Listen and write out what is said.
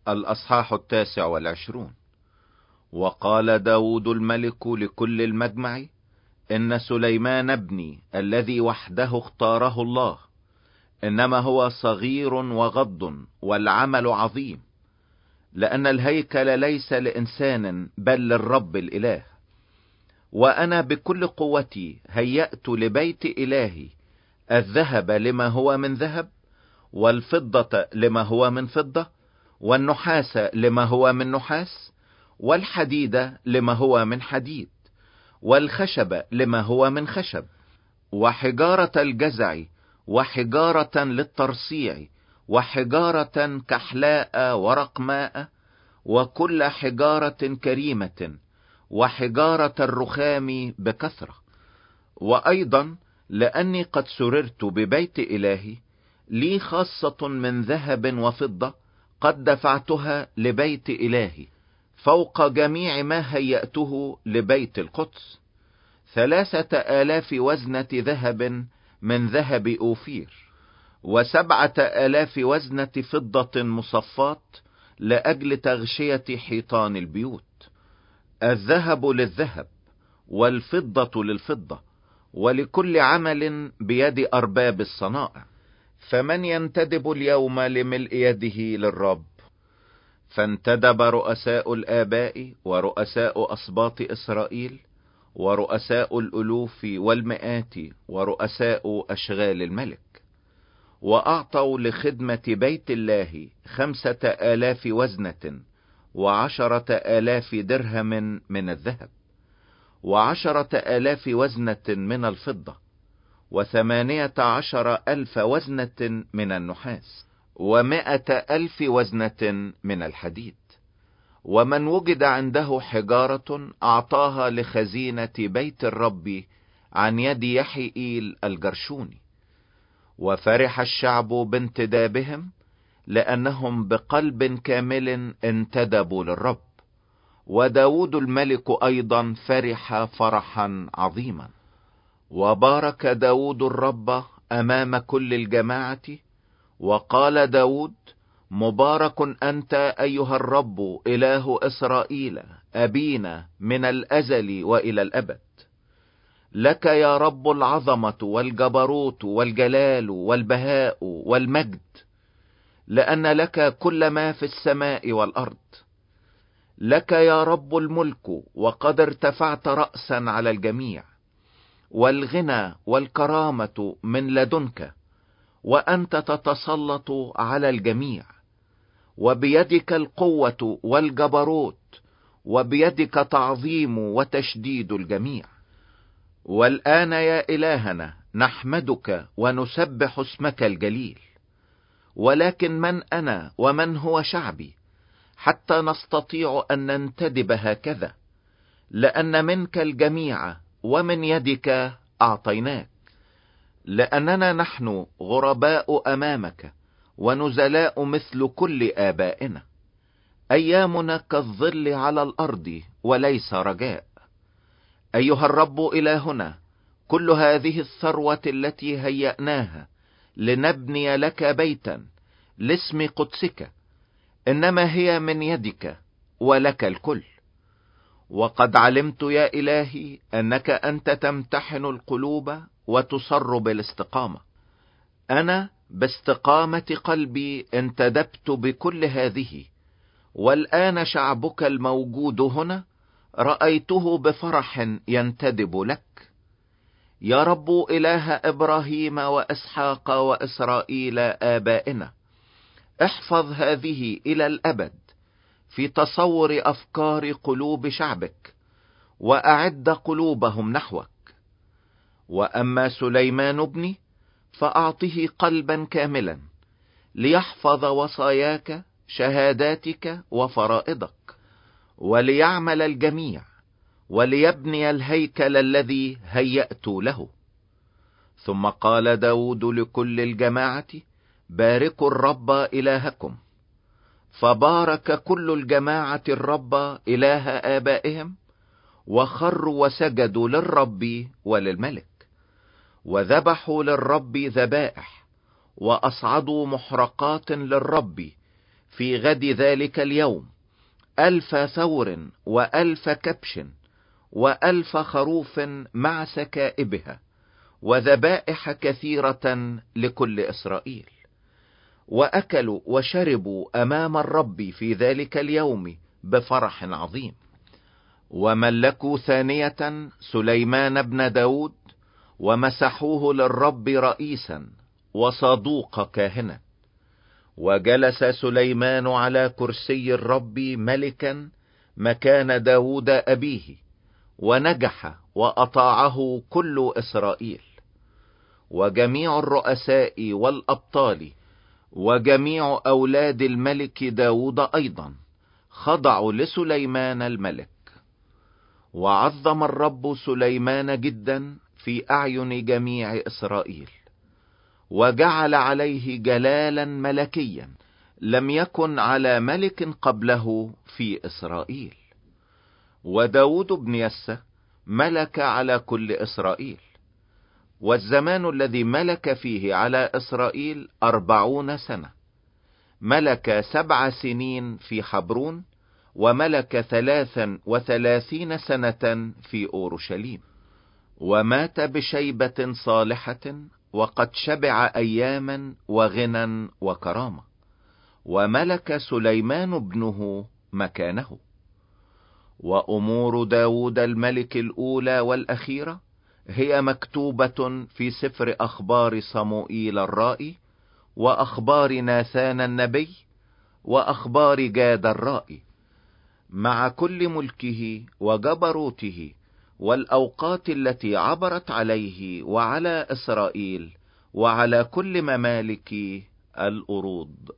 الأصحاح 29. وقال داود الملك لكل المجمع: إن سليمان ابني الذي وحده اختاره الله، إنما هو صغير وغض والعمل عظيم، لأن الهيكل ليس لإنسان بل للرب الإله. وأنا بكل قوتي هيأت لبيت إلهي الذهب لما هو من ذهب، والفضة لما هو من فضة، والنحاس لما هو من نحاس، والحديد لما هو من حديد، والخشب لما هو من خشب، وحجارة الجزع، وحجارة للترصيع، وحجارة كحلاء ورقماء، وكل حجارة كريمة، وحجارة الرخام بكثرة. وأيضا لأني قد سررت ببيت إلهي، لي خاصة من ذهب وفضة قد دفعتها لبيت إلهي، فوق جميع ما هيأته لبيت القدس، 3000 وزنة ذهب من ذهب أوفير، و7000 وزنة فضة مصفات لأجل تغشية حيطان البيوت. الذهب للذهب، والفضة للفضة، ولكل عمل بيد أرباب الصنائع. فمن ينتدب اليوم لملء يده للرب؟ فانتدب رؤساء الآباء ورؤساء أسباط إسرائيل ورؤساء الألوف والمئات ورؤساء أشغال الملك، وأعطوا لخدمة بيت الله 5000 وزنة، 10,000 درهم من الذهب، 10,000 وزنة من الفضة، 18,000 وزنة من النحاس، 100,000 وزنة من الحديد. ومن وجد عنده حجارة أعطاها لخزينة بيت الرب عن يد يحيئيل الجرشوني. وفرح الشعب بانتدابهم، لأنهم بقلب كامل انتدبوا للرب. وداود الملك أيضا فرح فرحا عظيما. وبارك داود الرب أمام كل الجماعة، وقال داود: مبارك أنت أيها الرب إله إسرائيل أبينا من الأزل وإلى الأبد. لك يا رب العظمة والجبروت والجلال والبهاء والمجد، لأن لك كل ما في السماء والأرض. لك يا رب الملك، وقد ارتفعت رأسا على الجميع، والغنى والكرامة من لدنك، وأنت تتسلط على الجميع، وبيدك القوة والجبروت، وبيدك تعظيم وتشديد الجميع. والآن يا إلهنا نحمدك ونسبح اسمك الجليل. ولكن من أنا ومن هو شعبي حتى نستطيع أن ننتدب هكذا؟ لأن منك الجميع ومن يدك أعطيناك، لأننا نحن غرباء أمامك ونزلاء مثل كل آبائنا. أيامنا كالظل على الأرض وليس رجاء. أيها الرب إلهنا، كل هذه الثروة التي هيأناها لنبني لك بيتا لاسم قدسك، إنما هي من يدك ولك الكل. وقد علمت يا إلهي أنك أنت تمتحن القلوب وتصر بالاستقامة. أنا باستقامة قلبي انتدبت بكل هذه، والآن شعبك الموجود هنا رأيته بفرح ينتدب لك. يا رب إله إبراهيم وإسحاق وإسرائيل آبائنا، احفظ هذه إلى الأبد في تصور أفكار قلوب شعبك، وأعد قلوبهم نحوك. وأما سليمان ابني فأعطه قلبا كاملا ليحفظ وصاياك شهاداتك وفرائضك، وليعمل الجميع، وليبني الهيكل الذي هيأت له. ثم قال داود لكل الجماعة: باركوا الرب إلهكم. فبارك كل الجماعة الرب إله آبائهم، وخروا وسجدوا للرب وللملك، وذبحوا للرب ذبائح، وأصعدوا محرقات للرب في غد ذلك اليوم 1000 ثور و1000 كبش و1000 خروف مع سكائبها وذبائح كثيرة لكل إسرائيل. وأكلوا وشربوا أمام الرب في ذلك اليوم بفرح عظيم. وملكوا ثانية سليمان بن داود ومسحوه للرب رئيسا وصادوق كاهنا. وجلس سليمان على كرسي الرب ملكا مكان داود أبيه، ونجح وأطاعه كل إسرائيل. وجميع الرؤساء والأبطال وجميع أولاد الملك داود أيضا خضعوا لسليمان الملك. وعظم الرب سليمان جدا في أعين جميع إسرائيل، وجعل عليه جلالا ملكيا لم يكن على ملك قبله في إسرائيل. وداود بن يسى ملك على كل إسرائيل. والزمان الذي ملك فيه على إسرائيل 40 سنة. ملك 7 سنين في حبرون، وملك 33 سنة في أورشليم. ومات بشيبة صالحة، وقد شبع أياما وغنى وكرامة. وملك سليمان ابنه مكانه. وأمور داود الملك الأولى والأخيرة هي مكتوبة في سفر أخبار صموئيل الرائي، وأخبار ناثان النبي، وأخبار جاد الرائي، مع كل ملكه وجبروته والأوقات التي عبرت عليه وعلى إسرائيل وعلى كل ممالك الأرض.